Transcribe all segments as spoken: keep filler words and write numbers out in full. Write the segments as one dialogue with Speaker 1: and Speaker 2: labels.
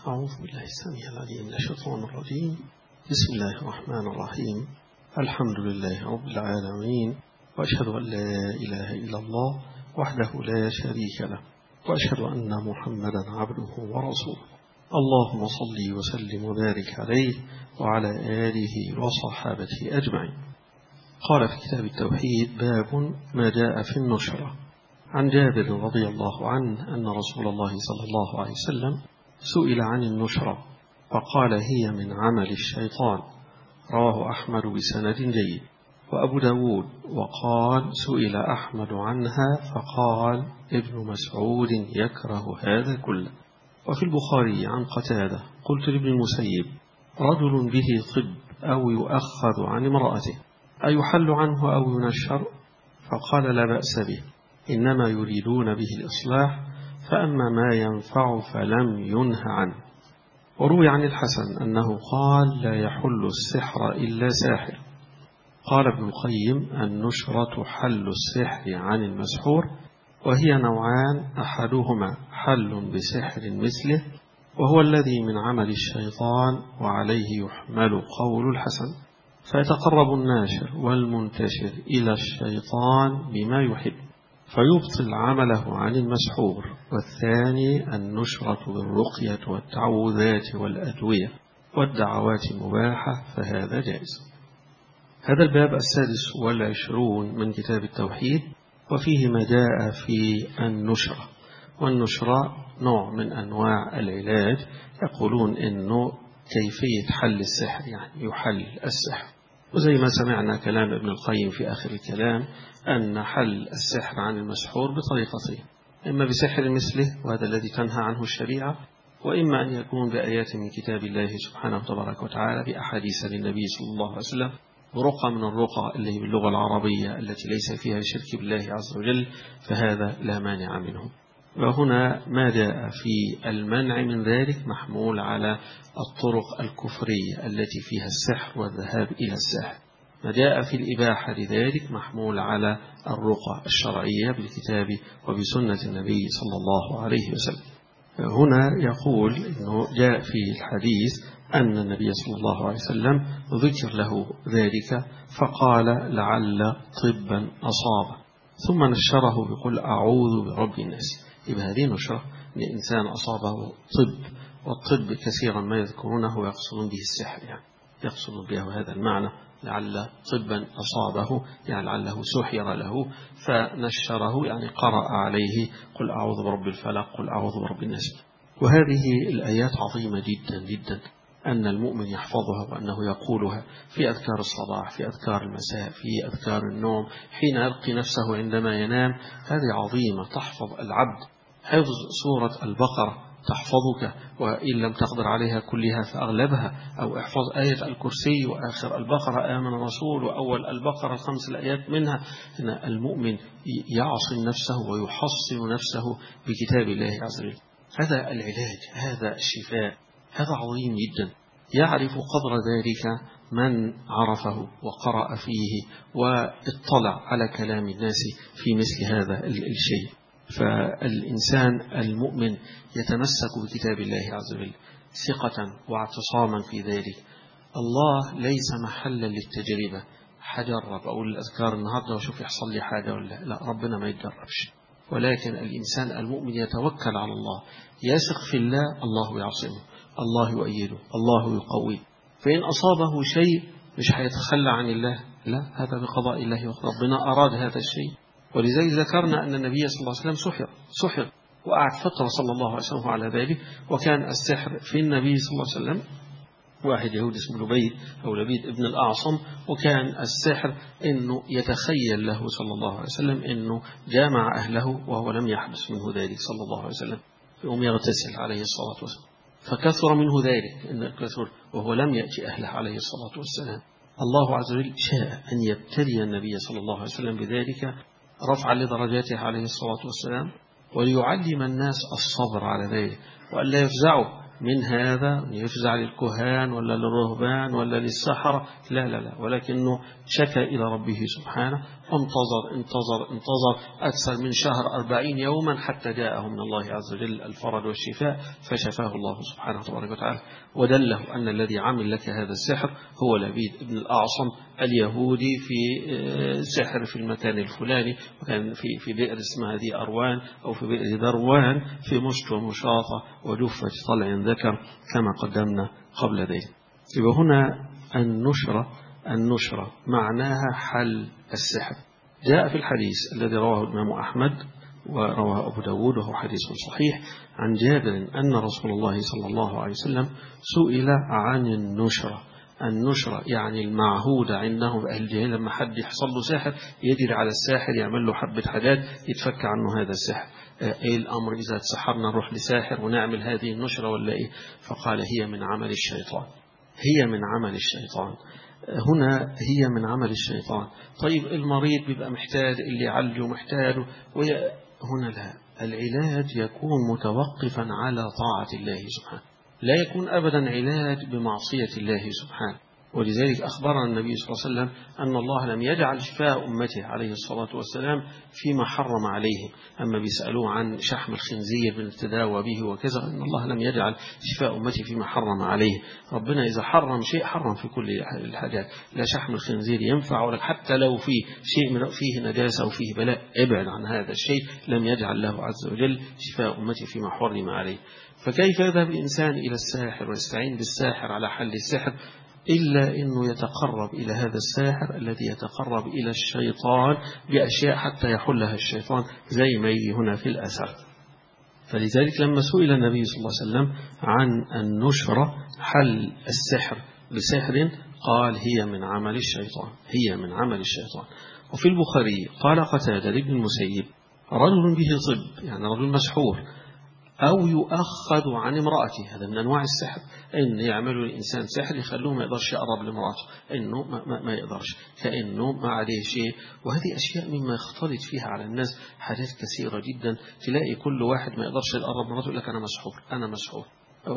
Speaker 1: أعوذ بالله السميع العليم من الشيطان الرجيم. بسم الله الرحمن الرحيم. الحمد لله رب العالمين، وأشهد أن لا إله إلا الله وحده لا شريك له، وأشهد أن محمدا عبده ورسوله. اللهم صل وسلم وبارك عليه وعلى آله وصحابته أجمعين. قال في كتاب التوحيد: باب ما جاء في النشرة. عن جابر رضي الله عنه أن رسول الله صلى الله عليه وسلم سئل عن النشرة فقال: هي من عمل الشيطان. رواه أحمد بسند جيد. وأبو داود وقال: سئل أحمد عنها فقال: ابن مسعود يكره هذا كله. وفي البخاري عن قتادة: قلت لابن المسيب: رجل به طب أو يؤخذ عن امرأته أيحل عنه أو ينشر؟ فقال: لا بأس به، إنما يريدون به الإصلاح، فأما ما ينفع فلم ينه عنه. وروي عن الحسن أنه قال: لا يحل السحر إلا ساحر. قال ابن القيم: النشرة حل السحر عن المسحور، وهي نوعان: أحدهما حل بسحر مثله، وهو الذي من عمل الشيطان، وعليه يحمل قول الحسن، فيتقرب الناشر والمنتشر إلى الشيطان بما يحب فيبطل عمله عن المسحور. والثاني النشرة بالرقية والتعوذات والأدوية والدعوات المباحة، فهذا جائز. هذا الباب السادس والعشرون من كتاب التوحيد، وفيه ما جاء في النشرة. والنشرة نوع من أنواع العلاج، يقولون إنه كيفية حل السحر، يعني يحل السحر. وزي ما سمعنا كلام ابن القيم في آخر الكلام أن حل السحر عن المسحور بطريقتين: إما بسحر مثله، وهذا الذي تنهى عنه الشريعة، وإما أن يكون بآيات من كتاب الله سبحانه وتبارك وتعالى، بأحاديث للنبي صلى الله عليه وسلم، ورقى من الرقى اللي هي باللغة العربية التي ليس فيها شرك بالله عز وجل، فهذا لا مانع منه. وهنا ما جاء في المنع من ذلك محمول على الطرق الكفرية التي فيها السحر والذهاب إلى الساحر. ما جاء في الإباحة لذلك محمول على الرقى الشرعية بالكتاب وبسنة النبي صلى الله عليه وسلم. هنا يقول إنه جاء في الحديث أن النبي صلى الله عليه وسلم ذكر له ذلك فقال: لعل طبا أصابه، ثم نشره بقول: أعوذ برب الناس. يبقى هذه نشرة لإنسان أصابه طب، والطب كثيرا ما يذكرونه ويقصدون به السحر، يعني يقصدون به هذا المعنى: لعل طبا أصابه، يعني لعله سحر له، فنشره يعني قرأ عليه: قل أعوذ برب الفلق، قل أعوذ برب الناس. وهذه الآيات عظيمة جدا جدا أن المؤمن يحفظها وأنه يقولها في أذكار الصباح، في أذكار المساء، في أذكار النوم، حين يلقي نفسه عندما ينام. هذه عظيمة تحفظ العبد. حفظ سورة البقرة تحفظك، وإن لم تقدر عليها كلها فأغلبها، أو احفظ آية الكرسي وآخر البقرة آمن الرسول وأول البقرة خمس الآيات منها. إن المؤمن يعصم نفسه ويحصن نفسه بكتاب الله عز وجل. هذا العلاج، هذا الشفاء، هذا عظيم جدا. يعرف قدر ذلك من عرفه وقرأ فيه واطلع على كلام الناس في مثل هذا الشيء. فالإنسان المؤمن يتمسك بكتاب الله عز وجل ثقة واعتصاما في ذلك. الله ليس محلا للتجربة، حجرب أقول الأذكار النهاردة وشوف يحصل لي حاجة ولا لا. ربنا ما يتجربش، ولكن الإنسان المؤمن يتوكل على الله، يثق في الله، الله يعصمه، الله يؤيده، الله يقويه. فإن أصابه شيء مش هيتخلى عن الله، لا، هذا بقضاء الله، ربنا أراد هذا الشيء. ولذلك ذكرنا أن النبي صلى الله عليه وسلم سحر سحر وقعد فترة صلى الله عليه وسلم على ذلك، وكان السحر في النبي صلى الله عليه وسلم. واحد يهود اسمه لبيد أو لبيد ابن الأعصم، وكان السحر أنه يتخيل له صلى الله عليه وسلم أنه جامع أهله وهو لم يحدث منه ذلك صلى الله عليه وسلم، يقوم يغتسل عليه الصلاة والسلام، فكثر منه ذلك إن كثر وهو لم يأتي أهله عليه الصلاة والسلام. الله عز وجل شاء أن يبتلي النبي صلى الله عليه وسلم بذلك رفعا لدرجاته عليه الصلاة والسلام، وليعلم الناس الصبر على ذلك، وأن لا يفزعوا من هذا يفزع للكهان ولا للرهبان ولا للسحرة، لا لا لا، ولكنه شكى إلى ربه سبحانه، وانتظر انتظر انتظر أكثر من شهر أربعين يوما حتى جاءه من الله عز وجل الفرج والشفاء، فشفاه الله سبحانه تبارك وتعالى، ودله أن الذي عمل لك هذا السحر هو لبيد بن الأعصم اليهودي في سحر في المكان الفلاني، وكان في في بئر اسمها ذي أروان أو في بئر ذروان في مشط ومشاطة وجفة طلع ذكر كما قدمنا قبل ذلك. يبقى هنا النشرة النشرة معناها حل السحر. جاء في الحديث الذي رواه الإمام أحمد ورواه أبو داود وهو حديث صحيح عن جابر أن رسول الله صلى الله عليه وسلم سئل عن النشرة. النشرة يعني المعهودة عندهم في أهل الجاهلية، لما حد يحصل له ساحر يجري على الساحر يعمل له حبة حاجات يتفك عنه هذا السحر. ايه الأمر إذا تسحرنا نروح لساحر ونعمل هذه النشرة ولا إيه؟ فقال هي من عمل الشيطان، هي من عمل الشيطان. هنا هي من عمل الشيطان. طيب المريض بيبقى محتاج اللي يعالجه محتاج، هنا لا، العلاج يكون متوقفا على طاعة الله سبحانه، لا يكون أبدا علاج بمعصية الله سبحانه. ولذلك أخبرنا النبي صلى الله عليه وسلم أن الله لم يجعل شفاء أمته عليه الصلاة والسلام فيما حرم عليهم. أما بيسألوه عن شحم الخنزير بنتداوى به وكذا، أن الله لم يجعل شفاء أمتي فيما حرم عليه. ربنا إذا حرم شيء حرم في كل الحاجات، لا شحم الخنزير ينفع ولك حتى لو فيه شيء من فيه نجاسة أو فيه بلاء، ابعد عن هذا الشيء، لم يجعل له عز وجل شفاء أمتي فيما حرم عليه. فكيف يذهب الإنسان إلى الساحر ويستعين بالساحر على حل السحر إلا أنه يتقرب إلى هذا الساحر الذي يتقرب إلى الشيطان بأشياء حتى يحلها الشيطان، زي ما يجي هنا في الأثر. فلذلك لما سئل النبي صلى الله عليه وسلم عن النشرة حل السحر بسحر قال هي من عمل الشيطان، هي من عمل الشيطان. وفي البخاري قال قتادة لابن المسيب رجل به طب، يعني رجل مسحور أو يؤخذ عن امرأته، هذا من أنواع السحر، إن يعملوا الإنسان سحر يخلوه ما يقدرش يقرب لامرأته، إنه ما, ما, ما يقدرش، كأنه ما عليه شيء. وهذه أشياء مما يختلط فيها على الناس حاجات كثيرة جدا، تلاقي كل واحد ما يقدرش يقرب لامرأته يقول لك أنا مسحور أنا مسحور،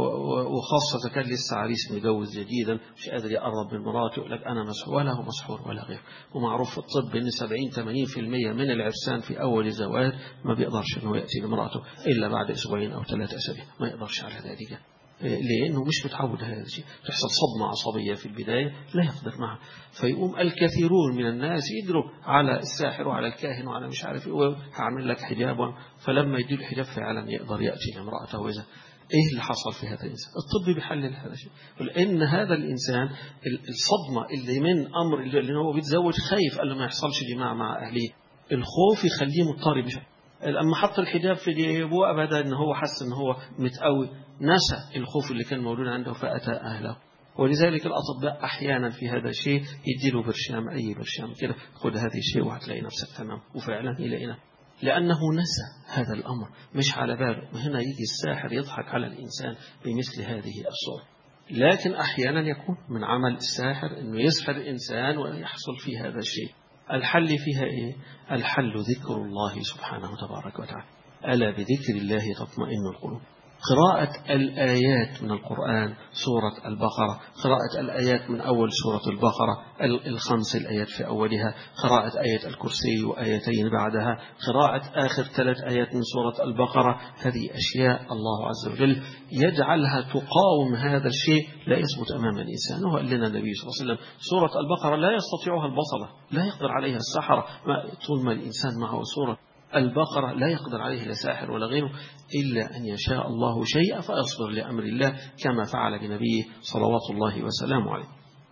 Speaker 1: وخاصة كان لسه عريس متجوز جديدا مش قادر يقرب من مراته يقول لك أنا مسحور، ولا هو مسحور ولا غير. ومعروف في الطب إن سبعين ثمانين بالمئة من العرسان في أول الزواج ما بيقدرش إنه يأتي لمراته إلا بعد أسبوعين أو ثلاثة أسابيع، ما يقدرش على ذلك لأنه مش متعود هذا الشيء، تحصل صدمة عصبية في البداية لا يقدر معها. فيقوم الكثيرون من الناس يجروا على الساحر وعلى الكاهن وعلى مش عارف إيه، هعمل لك حجابا، فلما يدير الحجاب فعلا يقدر يأتي لامرأته. وإذا إيه اللي حصل في هذا الإنسان؟ الطب بيحلل هذا الشيء، لأن هذا الإنسان الصدمة اللي من أمر اللي هو بيتزوج خايف قال له ما يحصلش جماع مع أهليه، الخوف يخليه مضطرب بشيء. لما حط الحجاب في جيبه أبدا إن هو حس إن هو متقوي، نسى الخوف اللي كان موجود عنده فأتى أهله. ولذلك الأطباء أحيانا في هذا الشيء يديله برشام، أي برشام كده خد هذه الشيء وهتلاقي نفسك تمام، وفعلا يلاقينا، لأنه نسى هذا الأمر مش على باله. هنا يجي الساحر يضحك على الإنسان بمثل هذه الصورة. لكن أحيانا يكون من عمل الساحر أنه يسحر الإنسان ويحصل في هذا الشيء. الحل فيها إيه؟ الحل ذكر الله سبحانه وتبارك وتعالى، ألا بذكر الله تطمئن القلوب. قراءة الآيات من القرآن، سورة البقرة، قراءة الآيات من أول سورة البقرة الخمس الآيات في أولها، قراءة آية الكرسي وآيتين بعدها، قراءة آخر ثلاث آيات من سورة البقرة، هذه أشياء الله عز وجل يجعلها تقاوم هذا الشيء لا يثبت أمام الإنسان. وقال لنا النبي صلى الله عليه وسلم سورة البقرة لا يستطيعها البصرة، لا يقدر عليها السحرة، طول ما الإنسان معه سورة البقرة لا يقدر عليه لا ساحر ولا غيره، إلا أن يشاء الله شيئا فيصبر لأمر الله كما فعل بنبيه صلوات الله وسلامه عليه.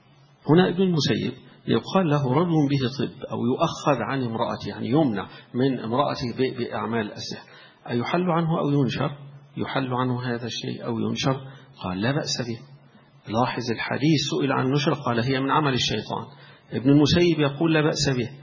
Speaker 1: هنا ابن المسيب يقال له رجل به طب أو يؤخذ عن امرأته، يعني يمنع من امرأته بأعمال السحر، أيحل عنه أو ينشر؟ يحل عنه هذا الشيء أو ينشر؟ قال لا بأس به. لاحظ الحديث سئل عن نشر قال هي من عمل الشيطان. ابن المسيب يقول لا بأس به.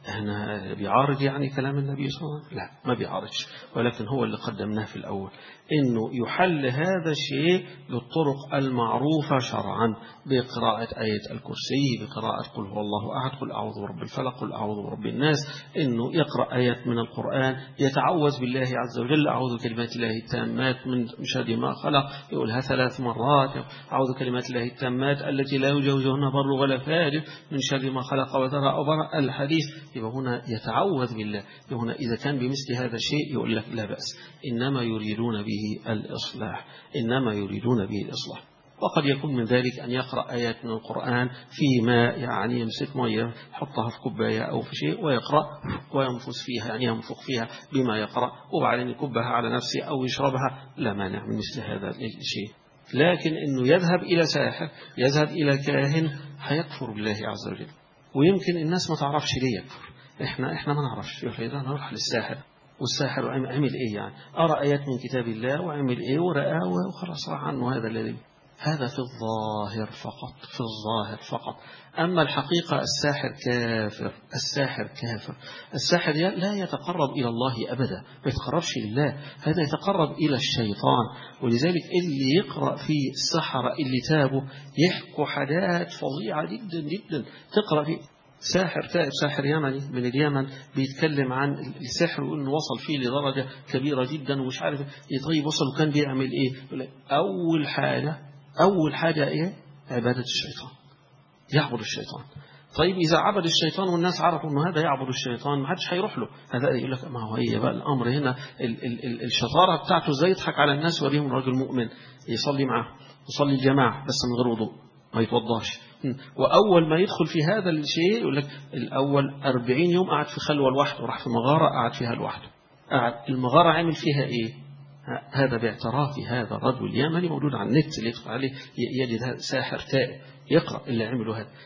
Speaker 1: هنا بيعارض يعني كلام النبي صلى الله عليه وسلم؟ لا، ما بيعارضش، ولكن هو اللي قدمناه في الأول، إنه يحل هذا الشيء بالطرق المعروفة شرعا، بقراءة آية الكرسي، بقراءة قل هو الله أحد، قل أعوذ برب الفلق، قل أعوذ برب الناس، إنه يقرأ آيات من القرآن، يتعوذ بالله عز وجل، أعوذ كلمات الله التامات من شر ما خلق، يقولها ثلاث مرات، أعوذ كلمات الله التامات التي لا يجاوزهن بر ولا فاجر من شر ما خلق وذرى أو برأ الحديث. يبقى هنا يتعوذ بالله. هنا إذا كان بمثل هذا الشيء يقول لك لا بأس، إنما يريدون به الإصلاح، إنما يريدون به الإصلاح. وقد يكون من ذلك أن يقرأ آيات من القرآن في ماء، يعني يمسك مية يحطها في كوباية أو في شيء ويقرأ وينفس فيها، يعني ينفق فيها بما يقرأ وبعدين يكبها على نفسه أو يشربها، لا مانع من مثل هذا الشيء. لكن إنه يذهب إلى ساحر، يذهب إلى كاهن، هيكفر بالله عز وجل. ويمكن الناس ما تعرفش ليه يكفر. إحنا إحنا ما نعرفش، يقول أنا أروح للساحر، والساحر عمل إيه يعني؟ أرى آيات من كتاب الله وعمل إيه ورآه وخلاص راح عنه. هذا الذي هذا في الظاهر فقط، في الظاهر فقط. أما الحقيقة الساحر كافر، الساحر كافر. الساحر لا يتقرب إلى الله أبدا، ما يتقربش لله، هذا يتقرب إلى الشيطان. ولذلك اللي يقرأ في السحرة اللي تابوا يحكوا حاجات فظيعة جدا جدا. تقرأ في ساحر تائب، ساحر يمني من اليمن، بيتكلم عن السحر وإنه وصل فيه لدرجة كبيرة جدا ومش عارف طيب وصل وكان بيعمل إيه. أول حاجة أول حاجة إيه؟ عبادة الشيطان، يعبد الشيطان. طيب إذا عبد الشيطان والناس عرفوا أنه هذا يعبد الشيطان ما حدش هيروح له. هذا يقول لك ما هو هي بقى الأمر هنا ال ال ال الشطارة بتاعته إزاي يضحك على الناس وريهم رجل مؤمن يصلي معه، يصلي الجماعة بس من غير وضوء، ما يتوضاش. وأول ما يدخل في هذا الشيء يقول لك الأول أربعين يوم قعد في خلوة لوحده، وراح في مغارة قعد فيها لوحده. قعد المغارة عمل فيها إيه؟ هذا باعتراف هذا الرجل اليمني موجود على النت، اللي يدخل عليه يجد هذا ساحر تائب يقرأ اللي عمله هذا.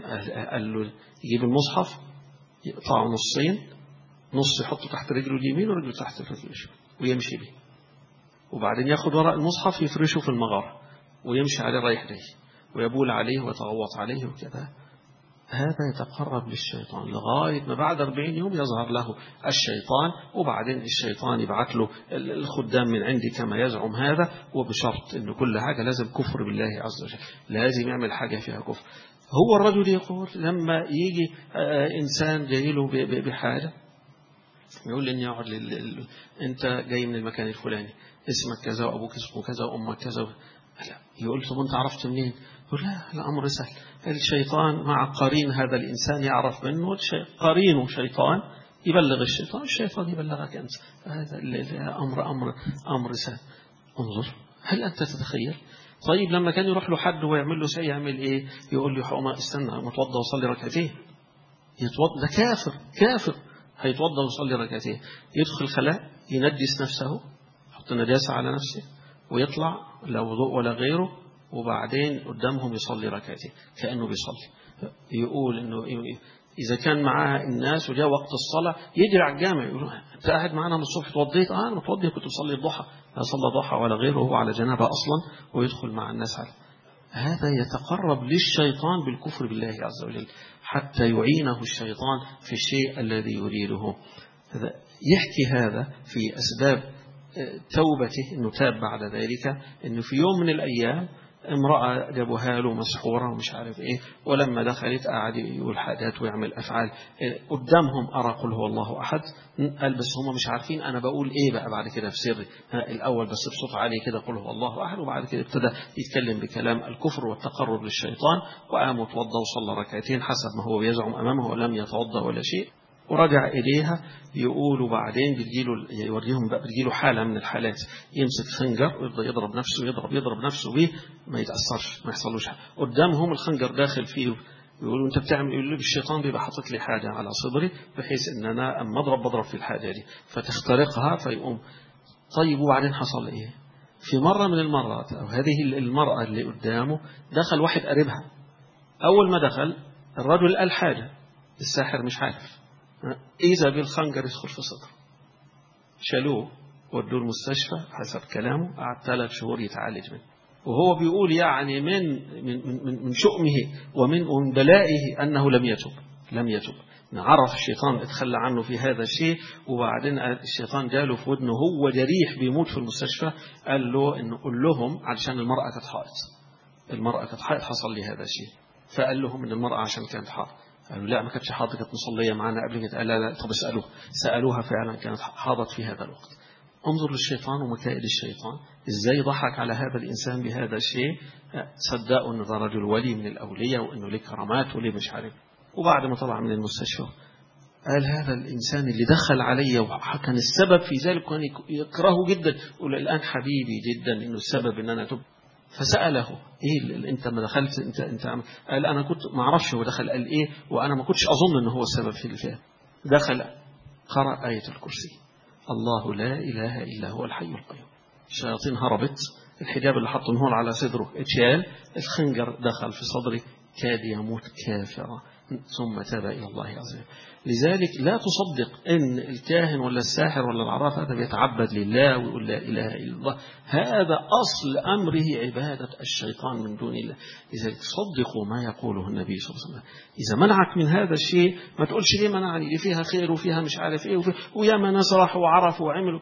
Speaker 1: قال له يجيب المصحف يقطعه نصين، نص يحطه تحت رجله اليمين ورجله تحت رجله الشمال ويمشي به، وبعدين ياخد وراء المصحف يفرشه في المغارة ويمشي عليه رايح جاي ويبول عليه ويتغوط عليه وكذا. هذا يتقرب للشيطان لغاية ما بعد أربعين يوم يظهر له الشيطان، وبعدين الشيطان يبعث له الخدام من عندي كما يزعم هذا، وبشرط أن كل حاجة لازم كفر بالله عز وجل، لازم يعمل حاجة فيها كفر. هو الرجل يقول لما يجي إنسان جاي له بحاجة يقول لي إن يقعد لل... أنت جاي من المكان الفلاني، اسمك كذا وأبوك اسمه كذا وأمك كذا. لا، يقول طب أنت عرفت منين؟ يقول لا الأمر سهل، الشيطان مع قرين هذا الإنسان يعرف منه، قرينه شيطان يبلغ الشيطان، الشيطان يبلغك أنت. هذا أمر أمر أمر سهل. انظر، هل أنت تتخيل؟ طيب لما كان يروح له حد ويعمل له شيء يعمل إيه؟ يقول له حقوما استنى متوضى وصلي ركعتين. يتوضى، ده كافر كافر، هيتوضى ويصلي ركعتين، يدخل خلاء ينجس نفسه، يحط نجاسة على نفسه ويطلع لا وضوء ولا غيره، وبعدين قدامهم يصلي ركعتين كأنه بيصلي. يقول إنه إذا كان معاه الناس وجاء وقت الصلاة يجري على الجامع يقول أنت قاعد معنا من الصبح توضيت؟ آه أنا متوضي كنت بصلي الضحى. لا صلى ضحى ولا غيره، هو على جنابه أصلا، ويدخل مع الناس على هذا. يتقرب للشيطان بالكفر بالله عز وجل حتى يعينه الشيطان في الشيء الذي يريده. يحكي هذا في أسباب توبته، أنه تاب بعد ذلك، أنه في يوم من الأيام امرأة جابوها له مسحورة ومش عارف إيه، ولما دخلت قعد يقول حاجات ويعمل أفعال قدامهم، أرى قل هو الله أحد، قال بس هم مش عارفين أنا بقول إيه بقى بعد كده في سري. الأول بس بصوت عالي كده قل هو الله أحد، وبعد كده ابتدى يتكلم بكلام الكفر والتقرب للشيطان، وقام وتوضى وصلى ركعتين حسب ما هو يزعم أمامه، ولم يتوضى ولا شيء، ورجع إليها. يقولوا بعدين بتجيله يوريهم بقى بتجيله حالة من الحالات، يمسك خنجر ويبدأ يضرب نفسه يضرب يضرب نفسه بيه ما يتأثرش ما يحصلوش حاجة. قدامهم الخنجر داخل فيه، يقولوا أنت بتعمل، يقول له الشيطان بيبقى حاطط لي حاجة على صدري بحيث إن أنا أما أضرب بضرب في الحاجة دي فتخترقها فيقوم. طيب وبعدين حصل إيه؟ في مرة من المرات، أو هذه المرأة اللي قدامه دخل واحد قريبها، أول ما دخل الرجل قال حاجة، الساحر مش عارف، إذا بالخنجر يدخل في صدره. شالوه ودوه المستشفى حسب كلامه، قعد ثلاث شهور يتعالج منه، وهو بيقول يعني من من من من شؤمه ومن من بلائه أنه لم يتب لم يتب عرف الشيطان اتخلى عنه في هذا الشيء، وبعدين الشيطان جاله في ودنه هو جريح بيموت في المستشفى، قال له إنه قل لهم علشان المرأة كانت حائض، المرأة كانت حائض حصل لي هذا الشيء. فقال لهم إن المرأة عشان كانت حائض، قالوا لا ما كانتش حاضت، كانت مصلية معنا قبل كده. قال لا لا طب اسألوها، سألوها فعلا كانت حاضت في هذا الوقت. انظر للشيطان ومكائد الشيطان إزاي ضحك على هذا الإنسان بهذا الشيء. صدقوا إن ده رجل ولي من الأولياء وإنه له كرامات وليه مش عارف. وبعد ما طلع من المستشفى قال هذا الإنسان اللي دخل علي وكان السبب في ذلك كان يكرهه جدا، يقول الآن حبيبي جدا إنه السبب إن أنا تب. فسأله إيه أنت ما دخلت أنت أنت عم... قال أنا كنت ما أعرفش هو دخل قال إيه، وأنا ما كنتش أظن إنه هو السبب في الفعل. دخل قرأ آية الكرسي، الله لا إله إلا هو الحي القيوم. الشياطين هربت، الحجاب اللي حطه هون على صدره اتشال، الخنجر دخل في صدره، كاد يموت كافرا ثم تاب إلى الله عز وجل. لذلك لا تصدق إن الكاهن ولا الساحر ولا العراف هذا بيتعبد لله ويقول لا إله إلا الله، هذا أصل أمره عبادة الشيطان من دون الله. لذلك صدقوا ما يقوله النبي صلى الله عليه وسلم. إذا منعك من هذا الشيء ما تقولش ليه منعني، دي فيها خير وفيها مش عارف إيه، ويا ما ناس راحوا وعرفوا وعملوا.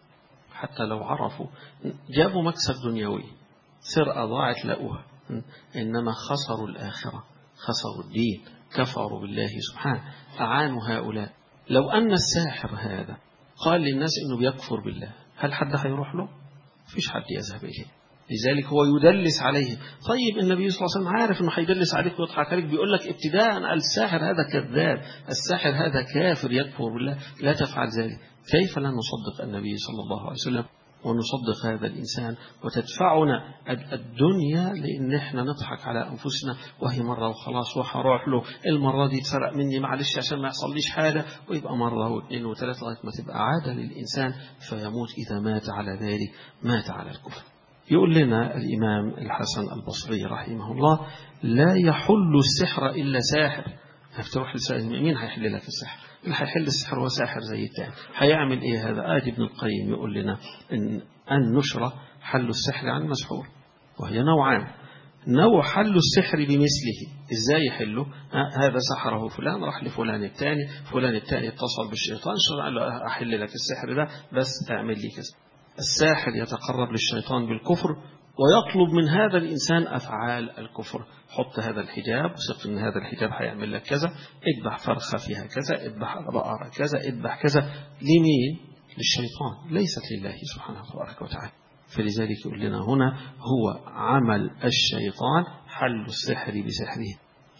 Speaker 1: حتى لو عرفوا جابوا مكسب دنيوي، سرقة ضاعت لقوها، إنما خسروا الآخرة، خسروا الدين، كفروا بالله سبحانه، أعانوا هؤلاء. لو أن الساحر هذا قال للناس إنه بيكفر بالله، هل حد هيروح له؟ فيش حد يذهب إليه. لذلك هو يدلس عليه. طيب النبي صلى الله عليه وسلم عارف إنه هيدلس عليك ويضحك عليك، بيقول لك ابتداء الساحر هذا كذاب، الساحر هذا كافر يكفر بالله، لا تفعل ذلك. كيف لا نصدق النبي صلى الله عليه وسلم ونصدق هذا الإنسان، وتدفعنا الدنيا لأن احنا نضحك على أنفسنا، وهي مرة وخلاص وحروح له، المرة دي تسرق مني معلش عشان ما يحصل ليش حاجة، ويبقى مرة واثنين وثلاثة لغاية ما تبقى عادة للإنسان فيموت. إذا مات على ذلك مات على الكفر. يقول لنا الإمام الحسن البصري رحمه الله لا يحل السحر إلا ساحر. هتروح لسائل مين هيحل لك السحر؟ اللي هيحل السحر هو ساحر زي التاني. هيعمل ايه هذا؟ آدي ابن القيم يقول لنا ان النشرة حل السحر عن المسحور، وهي نوعان. نوع حل السحر بمثله، ازاي يحله؟ آه هذا سحره فلان، راح لفلان الثاني، فلان الثاني اتصل بالشيطان قال له احل لك السحر ده بس اعمل لي كذا. الساحر يتقرب للشيطان بالكفر ويطلب من هذا الإنسان أفعال الكفر. حط هذا الحجاب وثق إن هذا الحجاب هيعمل لك كذا، اذبح فرخة فيها كذا، اذبح بقرة كذا، اذبح كذا. لمين؟ للشيطان، ليست لله سبحانه وتعالى. فلذلك يقول لنا هنا هو عمل الشيطان حل السحر بسحره.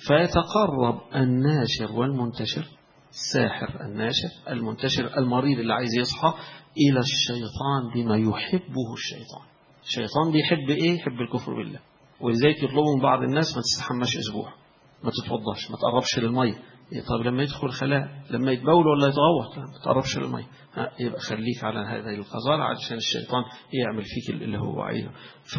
Speaker 1: فيتقرب الناشر والمنتشر، الساحر الناشر المنتشر المريض اللي عايز يصحى، إلى الشيطان بما يحبه الشيطان. الشيطان بيحب إيه؟ يحب الكفر بالله. ولذلك يطلبوا من بعض الناس ما تستحماش أسبوع، ما تتوضاش، ما تقربش للمية. طب لما يدخل خلاء، لما يتبول ولا يتغوط، ما تقربش للمية، يبقى خليك على هذه القذارة علشان الشيطان يعمل فيك اللي هو عايزه.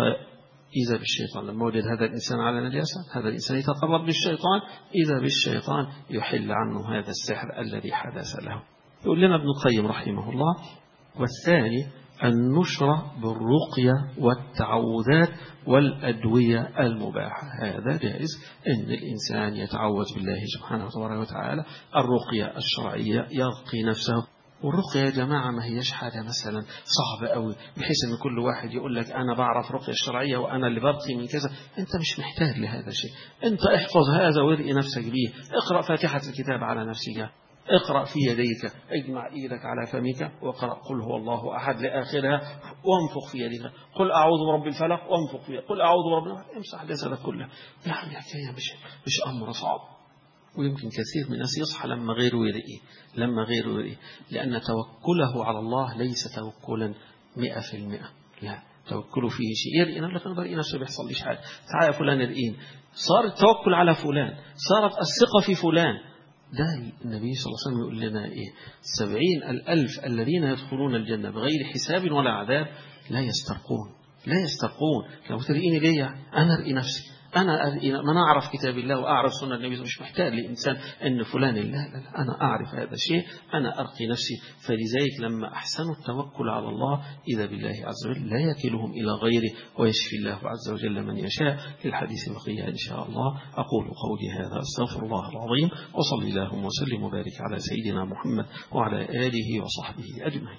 Speaker 1: فإذا بالشيطان لما وجد هذا الإنسان على نجاسة، هذا الإنسان يتقرب للشيطان، إذا بالشيطان يحل عنه هذا السحر الذي حدث له. يقول لنا ابن القيم رحمه الله والثاني النشرة بالرقية والتعوذات والأدوية المباحة. هذا جائز أن الإنسان يتعوذ بالله سبحانه وتعالى. الرقية الشرعية يرقي نفسه، والرقية يا جماعة ما هيش حاجة مثلا صعبة قوي بحيث أن كل واحد يقول لك أنا بعرف رقية الشرعية وأنا اللي برقي من كذا. أنت مش محتاج لهذا الشيء، أنت احفظ هذا وارقي نفسك به. اقرأ فاتحة الكتاب على نفسك، اقرأ في يديك، اجمع ايدك على فمك واقرأ قل هو الله أحد لآخرها، وانفق في يديك قل أعوذ برب الفلق، وانفق في يديك قل أعوذ برب الناس، امسح جسدك كله. يعني حكاية مش مش أمر صعب. ويمكن كثير من الناس يصحى لما غيره يرقيه، لما غيره يرقيه، لأن توكله على الله ليس توكلا مئة في المئة، لا، توكله فيه شيء. يرقي نفسه، لكن برقي نفسه بيحصل ليش حاجة، تعالى فلان يرقين، صار التوكل على فلان، صارت الثقة في فلان. ده النبي صلى الله عليه وسلم يقول لنا إيه؟ سبعين الألف الذين يدخلون الجنة بغير حساب ولا عذاب لا يسترقون، لا يسترقون. لو ترقيني ليه؟ أنا أرقي نفسي، أنا ما أنا أعرف كتاب الله وأعرف سنة النبي، مش محتاج لإنسان أن فلان لا, لا, لا أنا أعرف هذا الشيء، أنا أرقي نفسي. فلذلك لما أحسنوا التوكل على الله إذا بالله عز وجل لا يكلهم إلى غيره، ويشفي الله عز وجل من يشاء. للحديث بقية إن شاء الله. أقول قولي هذا، أستغفر الله العظيم، وصلي اللهم وسلم وبارك على سيدنا محمد وعلى آله وصحبه أجمعين.